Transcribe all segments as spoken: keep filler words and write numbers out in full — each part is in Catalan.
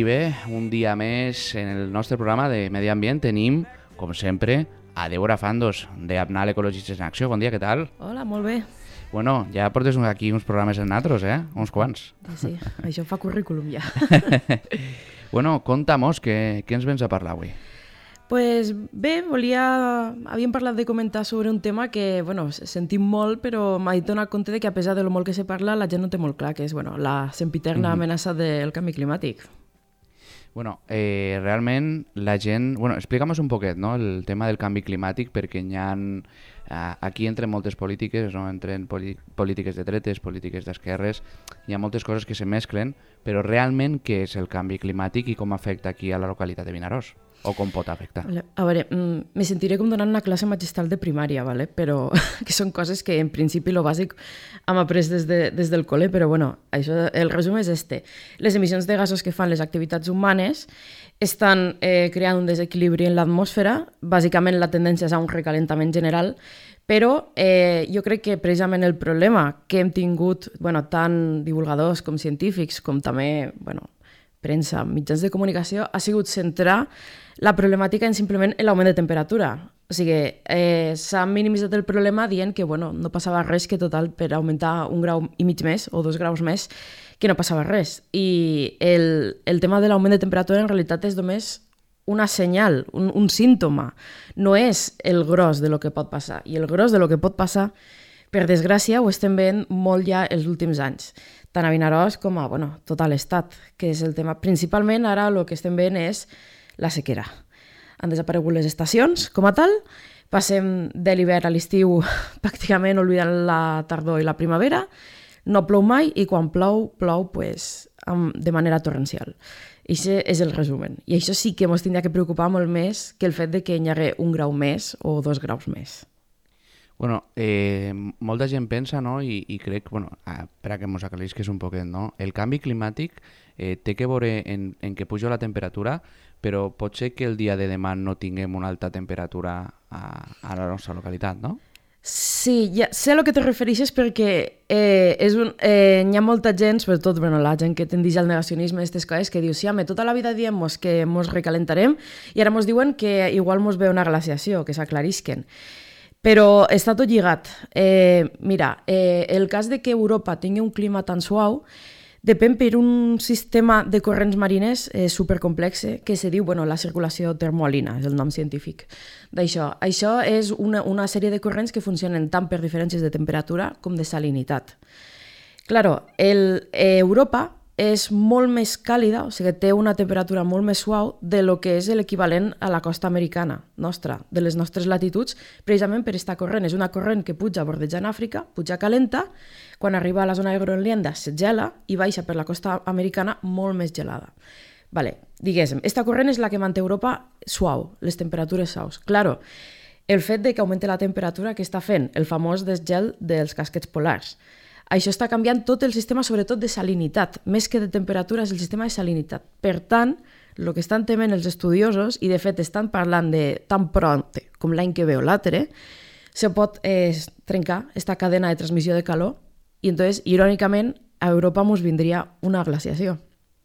I bé, un dia més en el nostre programa de Medi Ambient tenim, com sempre, a Débora Fandos, de Apnal Ecologistes en Acció. Bon dia, què tal? Hola, molt bé. Bueno, ja portes aquí uns programes en natros, eh? Uns quants. Sí, sí, això fa currículum ja. Bueno, conta-mos, què, què ens vens a parlar avui? Pues bé, volia... Havíem parlat de comentar sobre un tema que, bueno, sentim molt, però m'he donat compte de que a pesar de lo molt que se parla, la gent no té molt clar, que és, bueno, la sempiterna mm-hmm. amenaça del canvi climàtic. Bueno, eh, realment la gent... Bueno, explica'm un poquet, no?, el tema del canvi climàtic, perquè hi ha... Aquí entren moltes polítiques, no? Entren polítiques de dretes, polítiques d'esquerres, hi ha moltes coses que se mesclen, però realment què és el canvi climàtic i com afecta aquí a la localitat de Vinaròs? O com pot afectar? A veure, me sentiré com donant una classe magistral de primària, ¿vale? Però que són coses que en principi lo bàsic hem après des, de, des del col·le, però bueno, això, el resum és este. Les emissions de gasos que fan les activitats humanes estan eh, creant un desequilibri en l'atmosfera, bàsicament la tendència és a un recalentament general, però eh, jo crec que precisament el problema que hem tingut, bueno, tant divulgadors com científics, com també, bueno, premsa, mitjans de comunicació, ha sigut centrar la problemàtica en simplement l'augment de temperatura. O sigui, eh, s'ha minimitzat el problema dient que bueno, no passava res, que total per augmentar un grau i mig més o dos graus més, que no passava res. I el, el tema de l'augment de temperatura en realitat és només una senyal, un, un símptoma. No és el gros de lo que pot passar. I el gros de lo que pot passar, per desgràcia, ho estem veient molt ja els últims anys, tant a Vinaròs com a bueno, tot l'estat, que és el tema. Principalment ara el que estem veient és la sequera. Han desaparegut les estacions com a tal, passem de l'hivern a l'estiu pràcticament oblidant la tardor i la primavera, no plou mai i quan plou, plou pues, de manera torrencial. I això és el resumen. I això sí que ens tindria que preocupar molt més que el fet de que hi hagi un grau més o dos graus més. Bueno, eh, molta gent pensa, no?, i, i crec, bueno, ah, per a que mos aclarisques un poquet, no?, el canvi climàtic eh, té que veure en, en que puja la temperatura, però pot ser que el dia de demà no tinguem una alta temperatura a, a la nostra localitat, no? Sí, ja sé a lo que te refereixes perquè eh, és un, eh, hi ha molta gent, sobretot bueno, la gent que tendeix al negacionisme d'aquestes coses, que diu, sí, home, tota la vida diem que mos recalentarem i ara mos diuen que igual mos ve una glaciació, que s'aclarisquen. Però està tot lligat. Eh, mira, eh, el cas de que Europa tingui un clima tan suau depèn per un sistema de corrents marines eh, supercomplexe que se diu bueno, la circulació termoalina, és el nom científic d'això. Això és una, una sèrie de corrents que funcionen tant per diferències de temperatura com de salinitat. Claro, el, eh, Europa és molt més càlida, o sigui, té una temperatura molt més suau de lo que és l'equivalent a la costa americana nostra, de les nostres latituds, precisament per aquesta corrent. És una corrent que puja bordejant Àfrica, puja calenta, quan arriba a la zona de Groenlàndia se gela i baixa per la costa americana molt més gelada. Vale, diguéssim, aquesta corrent és la que manté Europa suau, les temperatures suaus. Claro, el fet de que augmenti la temperatura que està fent el famós desgel dels casquets polars. Això està canviant tot el sistema, sobretot de salinitat. Més que de temperatura, és el sistema de salinitat. Per tant, el que estan tement els estudiosos, i de fet estan parlant de tan pront com l'any que ve o l'altre, se pot eh, trencar aquesta cadena de transmissió de calor i, entonces, irònicament, a Europa ens vindria una glaciació.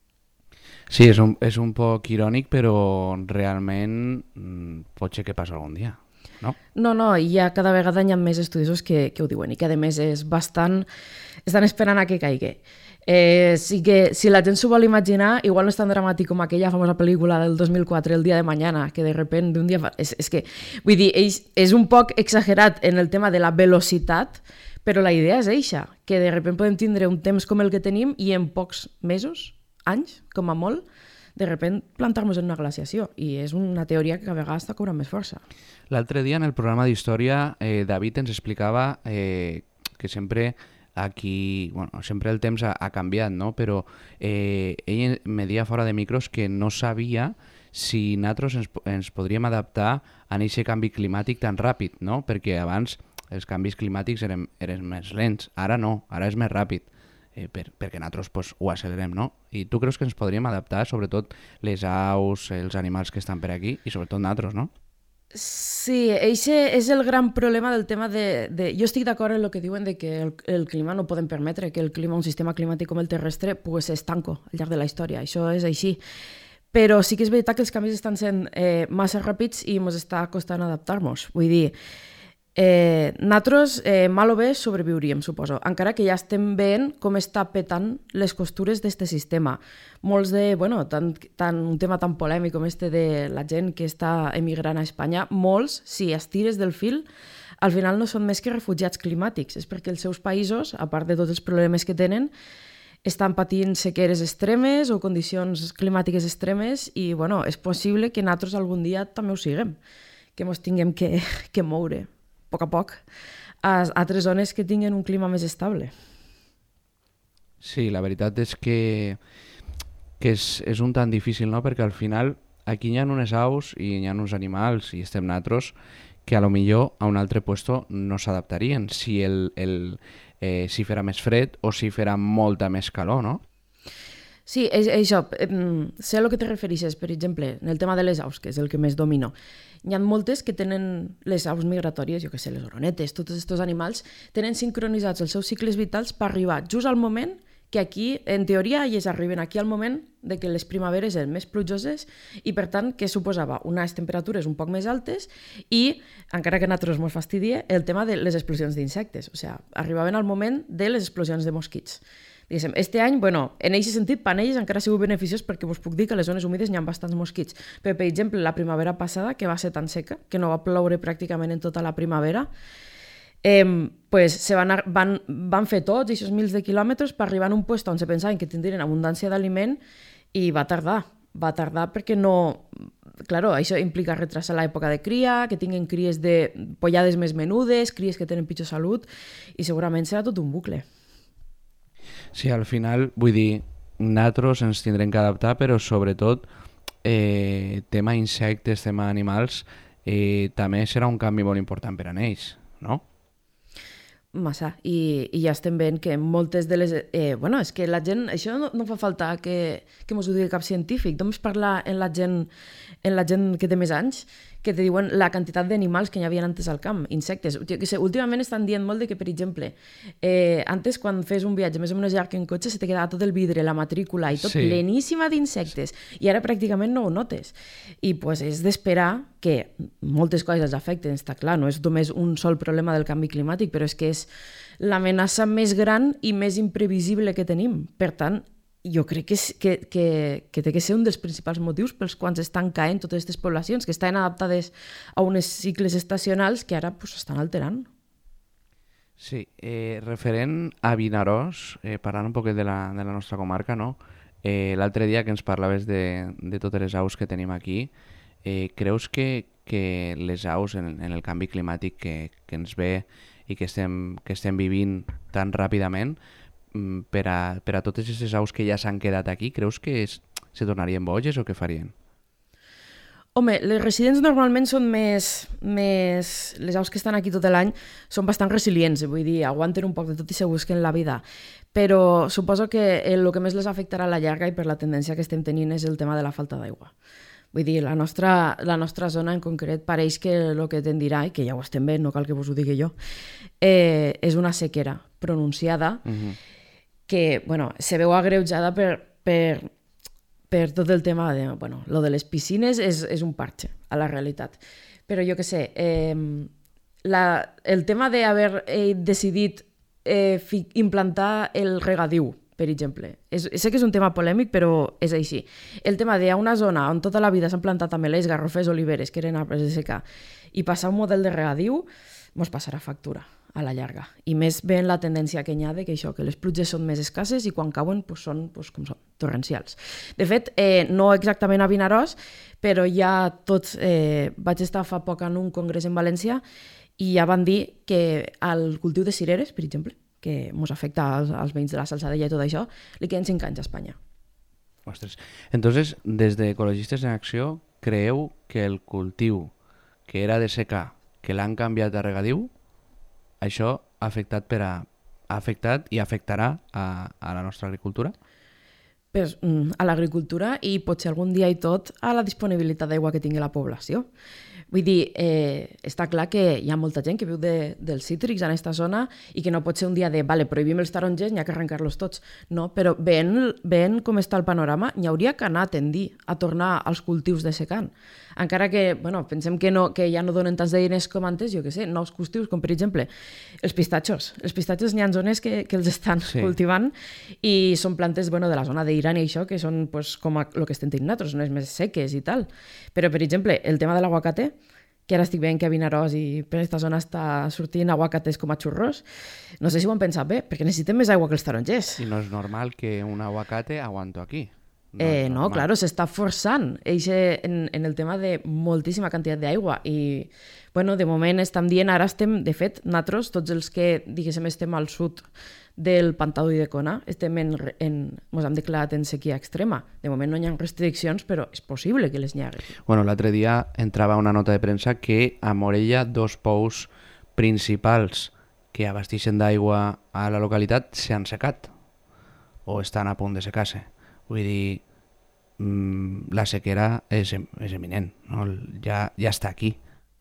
Sí, és un, és un poc irònic, però realment pot ser que passi algun dia. No? no, no, i ja cada vegada hi ha més estudiosos que, que ho diuen i que a més és bastant... estan esperant a que caigui. Eh, sí que, si la gent s'ho vol imaginar, igual no és tan dramàtic com aquella famosa pel·lícula del dos mil quatre, El dia de mañana, que de repent d'un dia... És, és que, vull dir, és, és un poc exagerat en el tema de la velocitat, però la idea és eixa, que de repent podem tindre un temps com el que tenim i en pocs mesos, anys, com a molt, de repent plantar-nos en una glaciació, i és una teoria que a vegades està cobrant més força. L'altre dia, en el programa d'història, eh, David ens explicava eh, que sempre aquí, bueno, sempre el temps ha, ha canviat, no? Però eh, ell me deia fora de micros que no sabia si nosaltres ens, ens podríem adaptar a aquest canvi climàtic tan ràpid, no? Perquè abans els canvis climàtics eren, eren més lents, ara no, ara és més ràpid. Eh, per, perquè nosaltres pues, ho accelerem, no? I tu creus que ens podríem adaptar, sobretot les aus, els animals que estan per aquí, i sobretot nosaltres, no? Sí, eixe és el gran problema del tema de... de... Jo estic d'acord en el que diuen de que el, el clima no podem permetre que el clima, un sistema climàtic com el terrestre, pues, es tanco al llarg de la història. Això és així. Però sí que és veritat que els canvis estan sent eh, massa ràpids i ens està costant adaptar-nos. Vull dir, eh, nosaltres, eh, mal o bé, sobreviuríem, suposo, encara que ja estem veient com està petant les costures d'este sistema. Molts de, bueno, tant, tant, un tema tan polèmic com este de la gent que està emigrant a Espanya, molts, si estires del fil, al final no són més que refugiats climàtics. És perquè els seus països, a part de tots els problemes que tenen, estan patint sequeres extremes o condicions climàtiques extremes i, bueno, és possible que nosaltres algun dia també ho siguem, que ens tinguem que, que moure a poc a poc a altres zones que tinguen un clima més estable. Sí, la veritat és que, que és, és un tant difícil, no? Perquè al final aquí hi ha unes aus i hi ha uns animals i estem nosaltres que a lo millor a un altre puesto no s'adaptarien si, el, el, eh, si farà més fred o si farà molta més calor, no? Sí, és, això, sé a lo que te refereixes, per exemple, en el tema de les aus, que és el que més domino. Hi ha moltes que tenen les aus migratòries, jo que sé, les oronetes, tots aquests animals, tenen sincronitzats els seus cicles vitals per arribar just al moment que aquí, en teoria, ells arriben aquí al moment de que les primaveres eren més plujoses i, per tant, que suposava unes temperatures un poc més altes i, encara que a nosaltres ens fastidie, el tema de les explosions d'insectes. O sigui, arribaven al moment de les explosions de mosquits. Diguéssim, este any, bueno, en aquest sentit, per ells encara ha sigut beneficiós perquè vos puc dir que a les zones humides hi ha bastants mosquits. Però, per exemple, la primavera passada, que va ser tan seca, que no va ploure pràcticament en tota la primavera, eh, pues se van, van, van fer tots aquests mils de quilòmetres per arribar a un lloc on se pensaven que tindrien abundància d'aliment i va tardar. Va tardar perquè no... Claro, això implica retrasar l'època de cria, que tinguin cries de pollades més menudes, cries que tenen pitjor salut, i segurament serà tot un bucle. Sí, al final, vull dir, nosaltres ens tindrem que adaptar, però sobretot eh, tema insectes, tema animals, eh, també serà un canvi molt important per a ells, no? Massa, i, i ja estem veient que moltes de les... Eh, bueno, és que la gent... Això no, no fa falta que, que mos ho digui cap científic. Només parlar en la gent, en la gent que té més anys, que te diuen la quantitat d'animals que hi havia antes al camp, insectes. Jo que sé, últimament estan dient molt de que, per exemple, eh, antes quan fes un viatge més o menys llarg en cotxe se te quedava tot el vidre, la matrícula i tot Sí. pleníssima d'insectes. I ara pràcticament no ho notes. I pues, és d'esperar que moltes coses els afecten, està clar, no és només un sol problema del canvi climàtic, però és que és l'amenaça més gran i més imprevisible que tenim. Per tant, jo crec que, és, que, que, que té que ser un dels principals motius pels quals estan caent totes aquestes poblacions, que estan adaptades a uns cicles estacionals que ara pues, estan alterant. Sí, eh, referent a Vinaròs, eh, parlant un poc de la, de la nostra comarca, no? Eh, l'altre dia que ens parlaves de, de totes les aus que tenim aquí, eh, creus que, que les aus en, en el canvi climàtic que, que ens ve i que estem, que estem vivint tan ràpidament, mm, per a, per a totes aquestes aus que ja s'han quedat aquí, creus que es, se tornarien boges o què farien? Home, les residents normalment són més, més... Les aus que estan aquí tot l'any són bastant resilients, vull dir, aguanten un poc de tot i se busquen la vida. Però suposo que el que més les afectarà a la llarga i per la tendència que estem tenint és el tema de la falta d'aigua. Vull dir, la nostra, la nostra zona en concret pareix que el que tendirà, i que ja ho estem veient, no cal que vos ho digui jo, eh, és una sequera pronunciada Uh-huh. que, bueno, se veu agreujada per, per, per tot el tema de, bueno, lo de les piscines és, és un parche a la realitat. Però jo què sé, eh, la, el tema d'haver eh, decidit eh, fi, implantar el regadiu, per exemple. És, sé que és un tema polèmic, però és així. El tema de una zona on tota la vida s'han plantat amelers, garrofers, oliveres, que eren arbres de secà, i passar un model de regadiu, mos passarà factura a la llarga. I més veient la tendència que hi ha de que això, que les pluges són més escasses i quan cauen pues, són pues, com són, torrencials. De fet, eh, no exactament a Vinaròs, però ja tots... Eh, vaig estar fa poc en un congrés en València i ja van dir que al cultiu de cireres, per exemple, que ens afecta als, als veïns de la Salzadella i tot això, li queden cinc anys a Espanya. Ostres. Entonces, des d'Ecologistes en Acció, creieu que el cultiu que era de secà, que l'han canviat a regadiu, això ha afectat, per a, ha afectat i afectarà a, a la nostra agricultura? pues, a l'agricultura i potser algun dia i tot a la disponibilitat d'aigua que tingui la població. Vull dir, eh, està clar que hi ha molta gent que viu de, dels cítrics en aquesta zona i que no pot ser un dia de, vale, prohibim els tarongers, n'hi ha que arrencar-los tots. No, però veient, veient com està el panorama, n'hi hauria que anar a tendir a tornar als cultius de secant. Encara que, bueno, pensem que, no, que ja no donen tants de diners com antes, jo què sé, nous cultius, com per exemple els pistatxos. Els pistatxos n'hi ha zones que, que els estan sí. cultivant i són plantes, bueno, de la zona d'Iran i això, que són pues, com el que estem tenint nosaltres, zones més seques i tal. Però, per exemple, el tema de l'aguacate, que ara estic veient que a Vinaròs i per aquesta zona està sortint aguacates com a xurros, no sé si ho han pensat bé, perquè necessitem més aigua que els tarongers. I no és normal que un aguacate aguanto aquí. No, eh, no claro, s'està forçant eixe, en, en el tema de moltíssima quantitat d'aigua i, bueno, de moment estem dient, ara estem, de fet, nosaltres, tots els que, diguéssim, estem al sud del Pantà d'Ulldecona, estem en, en, mos hem declarat en sequia extrema. De moment no hi ha restriccions, però és possible que les n'hi hagi. Bueno, l'altre dia entrava una nota de premsa que a Morella dos pous principals que abasteixen d'aigua a la localitat s'han secat o estan a punt de secar-se. Vull dir, mmm, la sequera és, és eminent, no? ja, ja està aquí.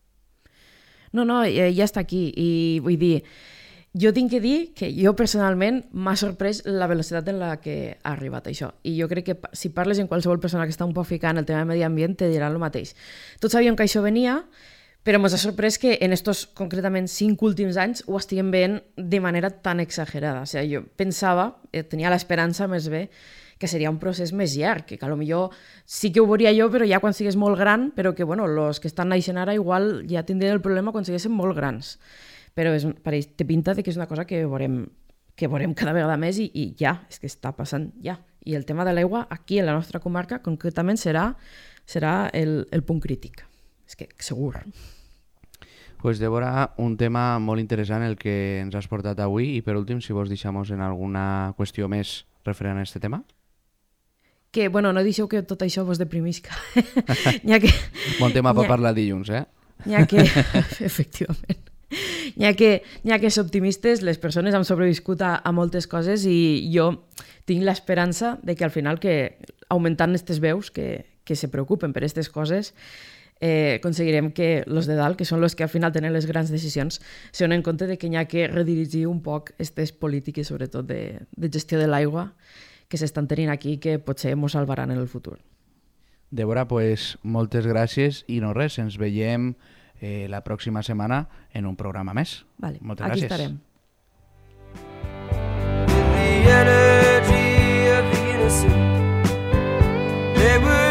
No, no, ja està aquí. I vull dir, jo tinc que dir que jo personalment m'ha sorprès la velocitat en la que ha arribat això. I jo crec que si parles amb qualsevol persona que està un poc ficant el tema de medi ambient, te diran el mateix. Tots sabíem que això venia, però ens ha sorprès que en estos concretament cinc últims anys ho estiguem veient de manera tan exagerada. O sigui, jo pensava, tenia l'esperança més bé, que seria un procés més llarg, que a lo millor sí que ho veuria jo, però ja quan sigués molt gran, però que, bueno, els que estan naixent ara igual ja tindrien el problema quan siguessin molt grans. Però és, pareix, té pinta de que és una cosa que veurem, que veurem cada vegada més i, i ja, és que està passant ja. I el tema de l'aigua aquí, en la nostra comarca, concretament serà, serà el, el punt crític. És que segur. Pues, Débora, un tema molt interessant el que ens has portat avui i per últim, si vols deixar-nos en alguna qüestió més referent a aquest tema. Que, bueno, no deixeu que tot això vos deprimisca. que... Bon tema per parlar dilluns, eh? N'hi ha que... Efectivament. N'hi ha que, n'hi ha que ser optimistes, les persones han sobreviscut a, a moltes coses i jo tinc l'esperança de que al final, que augmentant aquestes veus que, que se preocupen per aquestes coses, eh, aconseguirem que els de dalt, que són els que al final tenen les grans decisions, se donen compte de que n'hi ha que redirigir un poc aquestes polítiques, sobretot de, de gestió de l'aigua, que s'estan tenint aquí que potser ens salvaran en el futur. Débora, pues, moltes gràcies i no res, ens veiem eh, la pròxima setmana en un programa més. Vale, moltes aquí gràcies. Estarem.